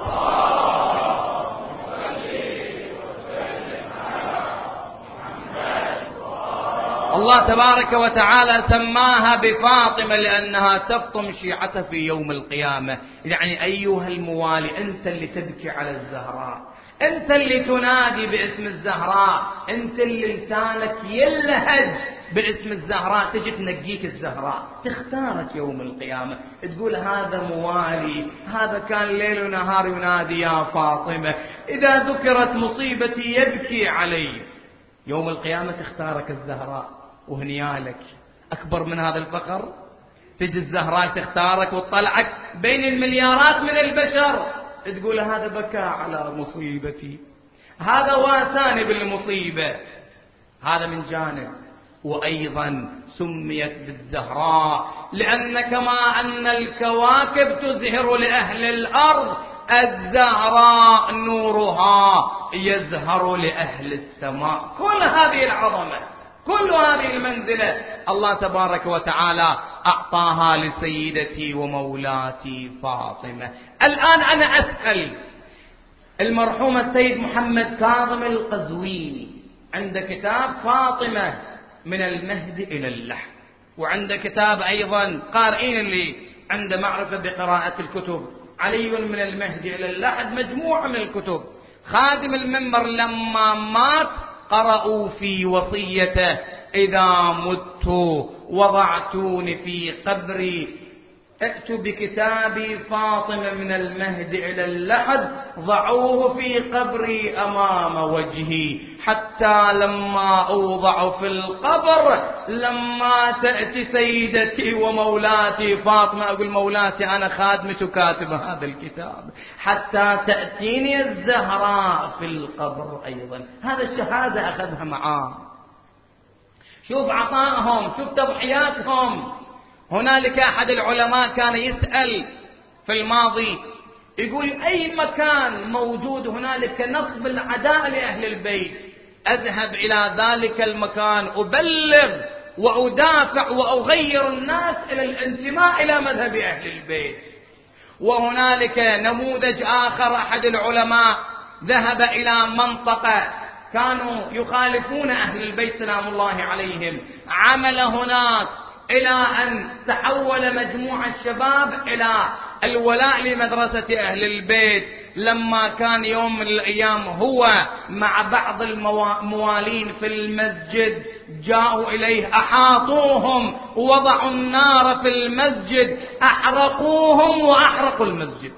الله تبارك وتعالى سماها بفاطمة لأنها تفطم شيعته في يوم القيامة. يعني أيها الموالي، أنت اللي تبكي على الزهراء، أنت اللي تنادي باسم الزهراء، أنت اللي لسانك يلهج باسم الزهراء، تجي تنقيك الزهراء، تختارك يوم القيامة، تقول هذا موالي، هذا كان ليل ونهار ينادي يا فاطمة، إذا ذكرت مصيبتي يبكي علي. يوم القيامة تختارك الزهراء وهنيالك. أكبر من هذا الفخر؟ تجي الزهراء تختارك وتطلعك بين المليارات من البشر، تقول هذا بكى على مصيبتي، هذا واساني بالمصيبة. هذا من جانب. وأيضا سميت بالزهراء لأن كما أن الكواكب تزهر لأهل الأرض، الزهراء نورها يزهر لأهل السماء. كل هذه العظمة، كل هذه المنزلة الله تبارك وتعالى أعطاها لسيدتي ومولاتي فاطمة. الآن أنا أسأل المرحوم السيد محمد كاظم القزويني، عند كتاب فاطمة من المهد إلى اللحد، وعند كتاب أيضا قارئين اللي عند معرفة بقراءة الكتب علي من المهد إلى اللحد، مجموعة من الكتب. خادم المنبر لما مات قرأوا في وصيته إذا مت وضعتوني في قبري ائتوا بكتابي فاطمة من المهد إلى اللحد، ضعوه في قبري أمام وجهي، حتى لما أوضع في القبر لما تأتي سيدتي ومولاتي فاطمة، أقول مولاتي أنا خادمة كاتبة هذا الكتاب، حتى تأتيني الزهراء في القبر أيضا. هذا الشهادة أخذها معاه. شوف عطائهم، شوف تضحياتهم. هنالك أحد العلماء كان يسأل في الماضي، يقول أي مكان موجود هنالك نصب العداء لأهل البيت أذهب إلى ذلك المكان، أبلغ وأدافع وأغير الناس إلى الانتماء إلى مذهب أهل البيت. وهنالك نموذج آخر، أحد العلماء ذهب إلى منطقة كانوا يخالفون أهل البيت سلام الله عليهم، عمل هناك إلى أن تحول مجموعة الشباب إلى الولاء لمدرسة أهل البيت. لما كان يوم من الأيام هو مع بعض الموالين في المسجد جاءوا إليه، أحاطوهم ووضعوا النار في المسجد، أحرقوهم وأحرقوا المسجد.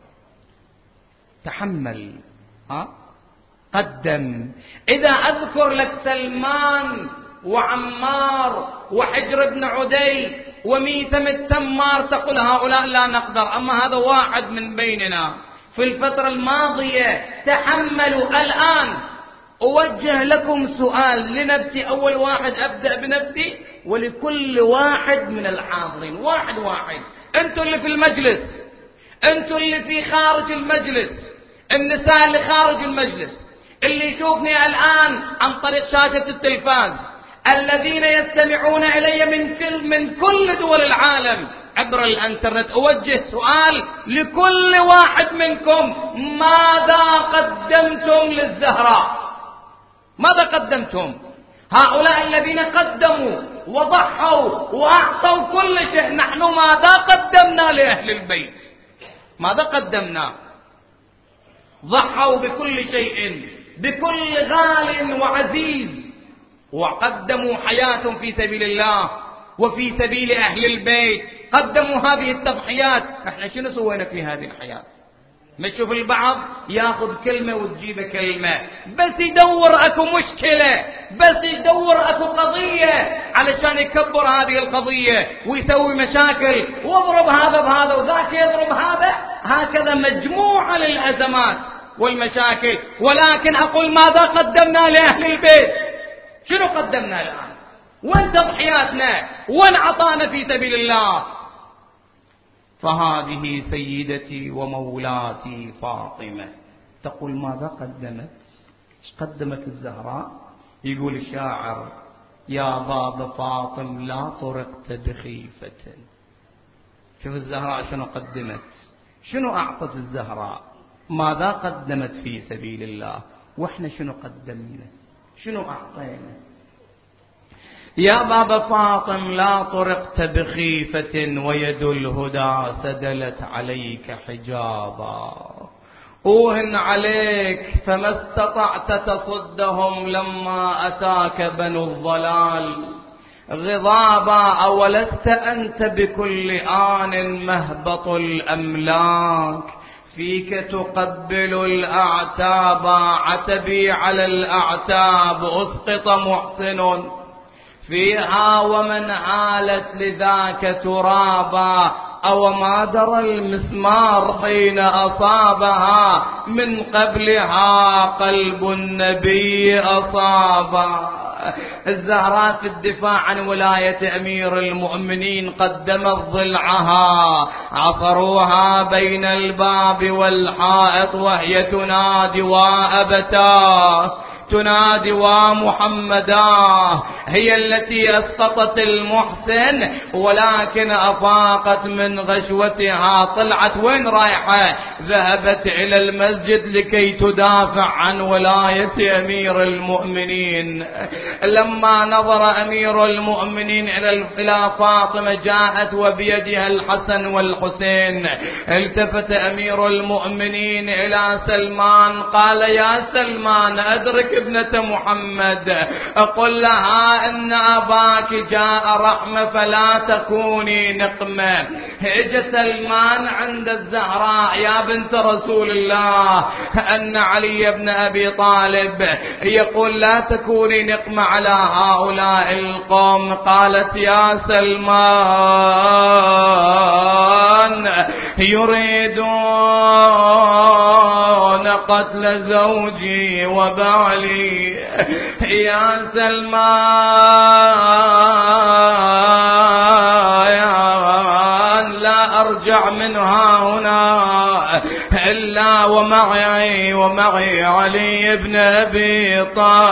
تحمل، ها؟ قدم. إذا أذكر لك سلمان وعمار وحجر بن عدي وميثم التمار تقول هؤلاء لا نقدر، أما هذا واحد من بيننا في الفترة الماضية. تحملوا. الآن أوجه لكم سؤال لنفسي، أول واحد أبدأ بنفسي ولكل واحد من الحاضرين، واحد واحد. أنتوا اللي في المجلس، أنتوا اللي في خارج المجلس، النساء اللي خارج المجلس، اللي يشوفني الآن عن طريق شاشة التلفاز، الذين يستمعون إلي من كل, من كل دول العالم عبر الانترنت، أوجه سؤال لكل واحد منكم: ماذا قدمتم للزهراء؟ ماذا قدمتم؟ هؤلاء الذين قدموا وضحوا وأعطوا كل شيء، نحن ماذا قدمنا لأهل البيت؟ ماذا قدمنا؟ ضحوا بكل شيء، بكل غال وعزيز، وقدموا حياتهم في سبيل الله وفي سبيل أهل البيت، قدموا هذه التضحيات. احنا شنو سوينا في هذه الحياة؟ ما تشوف البعض ياخذ كلمة وتجيب كلمة، بس يدور اكو مشكلة، بس يدور اكو قضية علشان يكبر هذه القضية ويسوي مشاكل، واضرب هذا بهذا وذاك يضرب هذا، هكذا مجموعة للأزمات والمشاكل. ولكن أقول ماذا قدمنا لأهل البيت؟ شنو قدمنا الآن؟ وين تضحياتنا؟ وين عطانا في سبيل الله؟ فهذه سيدتي ومولاتي فاطمة تقول ماذا قدمت؟ ايش قدمت الزهراء؟ يقول الشاعر: يا باب فاطم لا طرقت بخيفة. شوف الزهراء شنو قدمت، شنو أعطت الزهراء، ماذا قدمت في سبيل الله، واحنا شنو قدمنا، شنو أعطينا. يا باب فاطم لا طرقت بخيفة ويد الهدى سدلت عليك حجابا. أوهن عليك فما استطعت تصدهم لما أتاك بنو الضلال غضابا. أولست أنت بكل آن مهبط الأملاك فيك تقبل الأعتاب. عتبي على الأعتاب أسقط محسن فيها ومن عالت لذاك ترابا. أو ما درى المسمار حين أصابها من قبلها قلب النبي أصابا. الزهراء في الدفاع عن ولاية أمير المؤمنين قدمت ضلعها، عصروها بين الباب والحائط وهي تنادي وأبتاه، تنادي ومحمداه. هي التي أسقطت المحسن ولكن أفاقت من غشوتها، طلعت وين رايحة؟ ذهبت إلى المسجد لكي تدافع عن ولاية أمير المؤمنين. لما نظر أمير المؤمنين إلى فاطمة جاءت وبيدها الحسن والحسين، التفت أمير المؤمنين إلى سلمان قال: يا سلمان أدرك ابنة محمد، أقول لها إن أباك جاء رحمة فلا تكوني نقمة. اجى سلمان عند الزهراء: يا بنت رسول الله، أن علي بن أبي طالب يقول لا تكوني نقمة على هؤلاء القوم. قالت: يا سلمان يريدون قتل زوجي وبعلي. يا سلمان لا أرجع منها هنا إلا ومعي ومعي علي بن أبي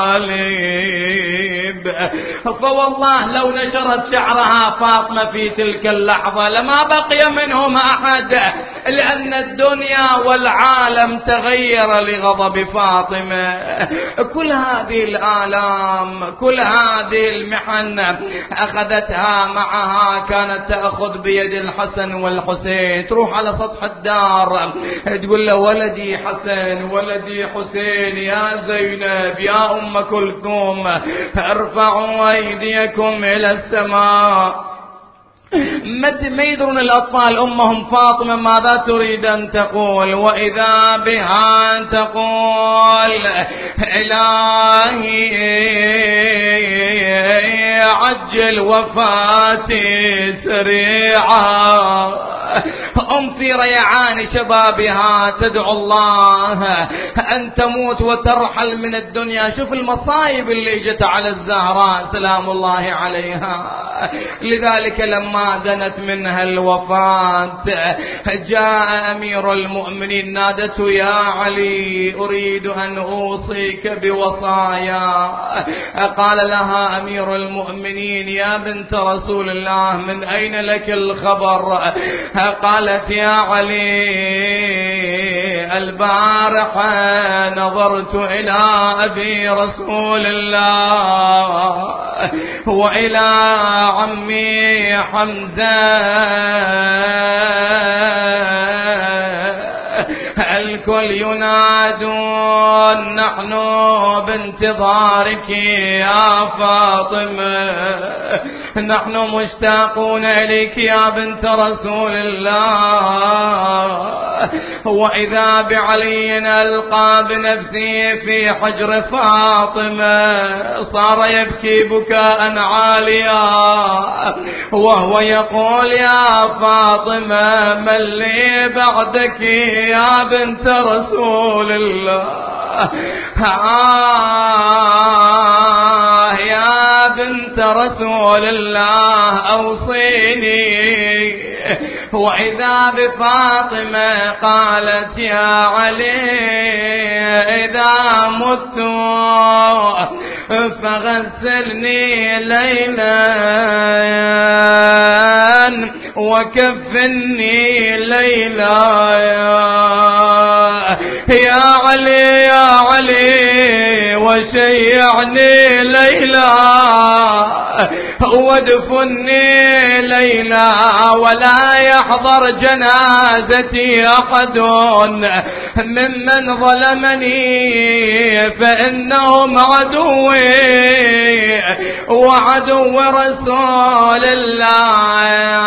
طالب. فوالله لو نشرت شعرها فاطمة في تلك اللحظة لما بقي منهم أحد، لأن الدنيا والعالم تغير لغضب فاطمة. كل هذه الآلام، كل هذه المحن أخذتها معها، كانت تأخذ بيد الحسن والحسين، تروح على سطح الدار تقول له ولدي حسن ولدي حسين، يا زينب يا أم كلثوم ارفعوا أيديكم إلى السماء. ما يدرون الأطفال أمهم فاطمة ماذا تريد أن تقول، وإذا بها تقول إلهي عجل وفاتي سريعا. أم في ريعان شبابها تدعو الله أن تموت وترحل من الدنيا. شوف المصايب اللي جت على الزهراء سلام الله عليها. لذلك لما دنت منها الوفاة جاء أمير المؤمنين نادته يا علي أريد أن أوصيك بوصايا. قال لها أمير المؤمنين يا بنت رسول الله من أين لك الخبر؟ قالت يا علي البارحة نظرت إلى أبي رسول الله وإلى عمي حمزة الكل ينادون نحن بانتظارك يا فاطمة، نحن مشتاقون إليك يا بنت رسول الله. وإذا بعلي ألقى بنفسي في حجر فاطمة صار يبكي بكاء عاليا وهو يقول يا فاطمة من لي بعدك يا بنت رسول الله. آه يا بنت رسول الله أوصيني. وإذا بفاطمة قالت يا علي إذا مت فغسلني ليلا وكفني ليلا يا علي يا علي وشيعني ليلا وادفني ليلا ولا يحضر جنازتي أحد ممن ظلمني فإنهم عدوي وعدو رسول الله.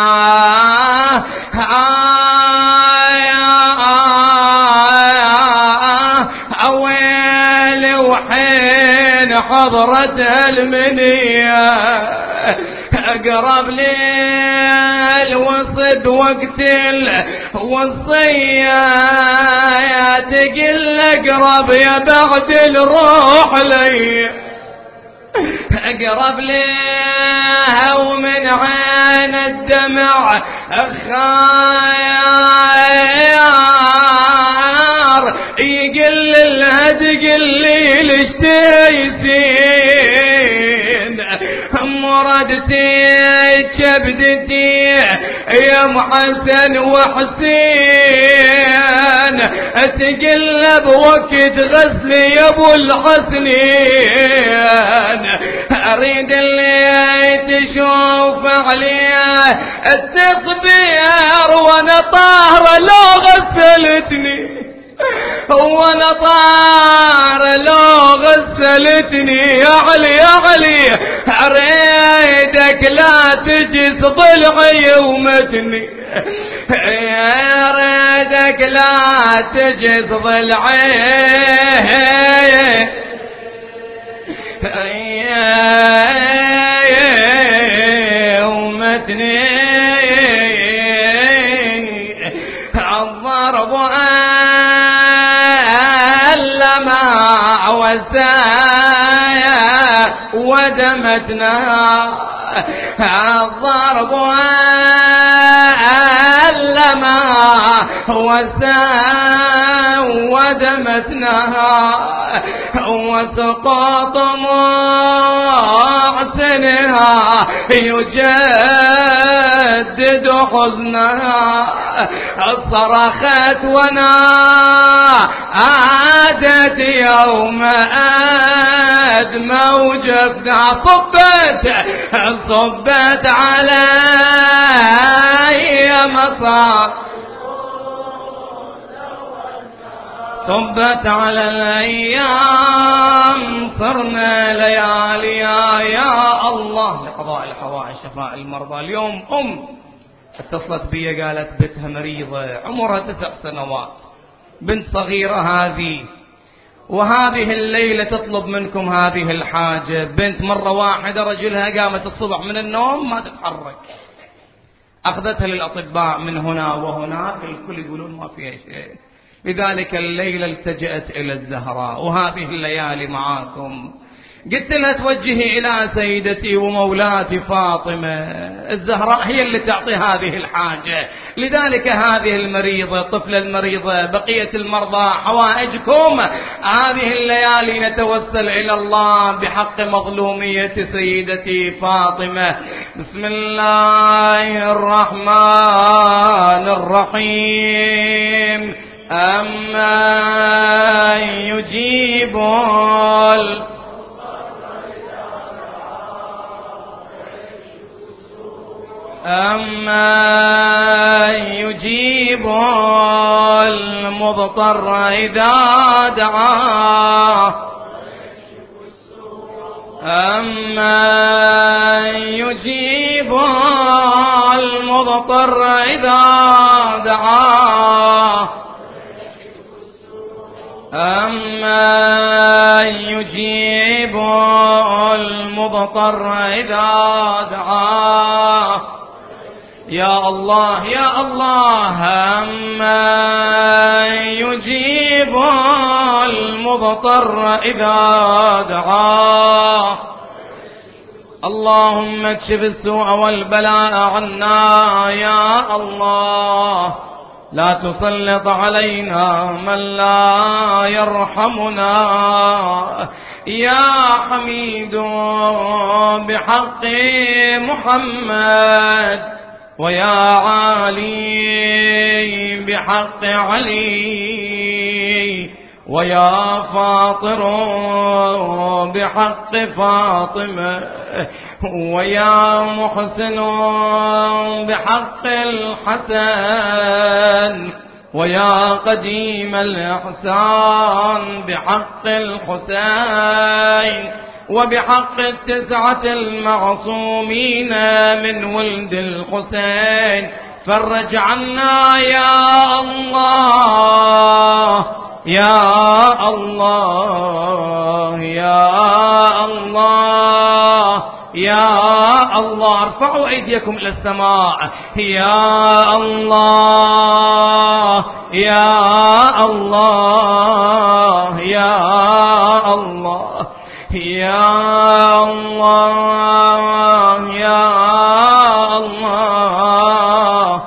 أويل وحين حضرت المنية أقرب لي الوصد وقت الوصية تقل أقرب يا بعد الروح لي أقرب ليها ومن عين الدمع خيار يقل لها تقل لي لشتيسين مردتي كبدتي يا محسن وحسين اتقلب وقت غسلي يا ابو الحسنين اريد اللي تشوف عليه التطبير وانا طاهره لو غسلتني وانا طار لو غسلتني يا علي يا علي اريدك لا تجس ضلعي ومتني اريدك لا تجس ضلعي ومتني الضرب وسايا ودمتنا الضرب ألما وسايا هدمتناها وسقاط محسنها يجدد حزنها صرخت ونادت يوم أدمى وجفنا صبت صبت علي مصار صبت على الأيام صرنا لياليا يا الله لقضاء الحوائج شفاء المرضى. اليوم أم اتصلت بي قالت بنتها مريضة عمرها تسع سنوات، بنت صغيرة هذه، وهذه الليلة تطلب منكم هذه الحاجة. بنت مرة واحدة رجلها قامت الصبح من النوم ما تتحرك، أخذتها للأطباء من هنا وهناك، الكل يقولون ما فيها شيء. لذلك الليلة التجأت إلى الزهراء، وهذه الليالي معاكم. قلت لها توجهي إلى سيدتي ومولاتي فاطمة، الزهراء هي اللي تعطي هذه الحاجة. لذلك هذه المريضة، طفلة المريضة، بقية المرضى، حوائجكم هذه الليالي نتوسل إلى الله بحق مظلومية سيدتي فاطمة. بسم الله الرحمن الرحيم. أما يجيب أما يجيب المضطر إذا دعاه أما يجيب المضطر إذا دعاه أما يجيب المضطر إذا دعاه يا الله يا الله. أما يجيب المضطر إذا دعاه اللهم اكشف السوء والبلاء عنا يا الله. لا تسلط علينا من لا يرحمنا يا حميد بحق محمد، ويا عالي بحق علي، ويا فاطر بحق فاطمة، ويا محسن بحق الحسن، ويا قديم الإحسان بحق الحسين، وبحق التسعة المعصومين من ولد الحسين. فرج عنا يا الله يا الله يا الله يا الله. ارفعوا أيديكم إلى السماء. يا الله يا الله يا الله يا الله يا الله.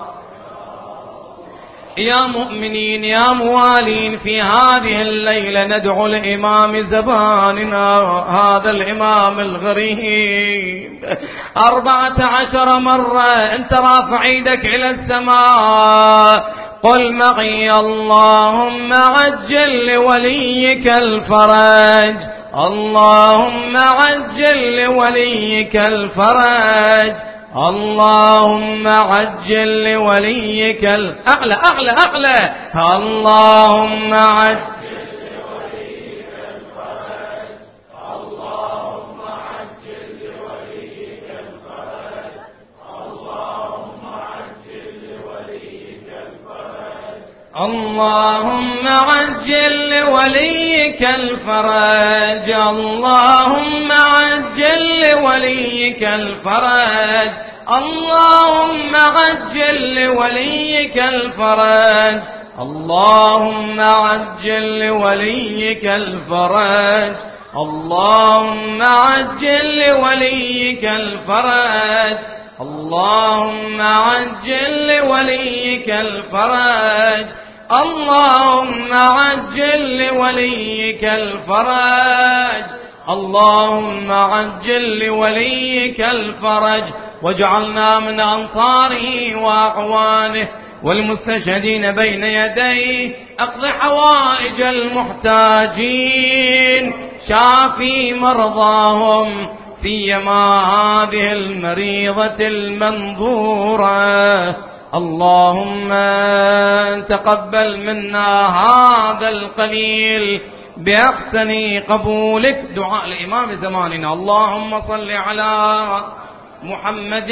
يا مؤمنين يا موالين، في هذه الليلة ندعو لإمام زباننا هذا الإمام الغريب أربعة عشر مرة. أنت رافع ايدك إلى السماء، قل معي اللهم عجل لوليك الفرج، اللهم عجل لوليك الفرج، اللهم عجل لوليك الأعلى أعلى أعلى اللهم عجل لوليك الفرج، اللهم عجل لوليك الفرج، اللهم عجل لوليك الفرج، اللهم عجل لوليك الفرج، اللهم عجل لوليك الفرج، اللهم عجل لوليك الفرج، اللهم عجل لوليك الفرج، اللهم عجل لوليك الفرج، اللهم عجل لوليك الفرج، اللهم عجل لوليك الفرج، اللهم عجل لوليك الفرج، واجعلنا من أنصاره وأعوانه والمستشهدين بين يديه. اقض حوائج المحتاجين، شافي مرضاهم، سيما هذه المريضة المنظورة. اللهم تقبل منا هذا القليل بأحسن قبولك. دعاء الإمام زماننا: اللهم صل على محمد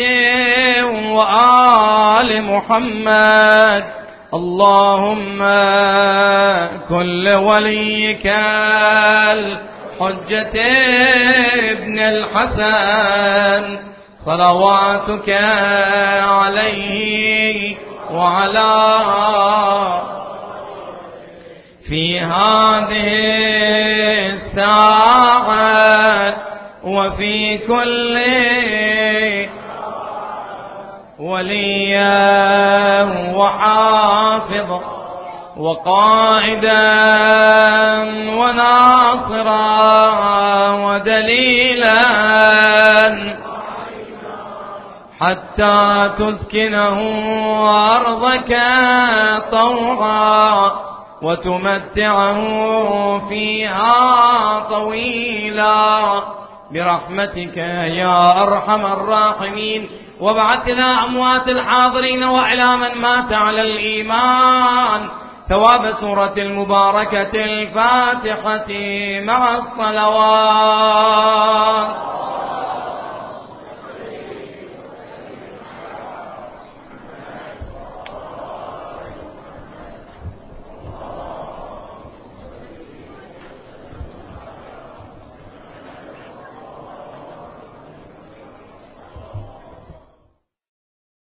وآل محمد. اللهم كل وليك الحجة ابن الحسن صلواتك عليه وعلى في هذه الساعة وفي كل وليا وحافظا وقائدا وناصرا ودليلا حتى تسكنه أرضك طوعا وتمتعه فيها طويلا برحمتك يا أرحم الراحمين. وابعثنا أموات الحاضرين وإلى من مات على الإيمان ثواب سورة المباركة الفاتحة مع الصلوات.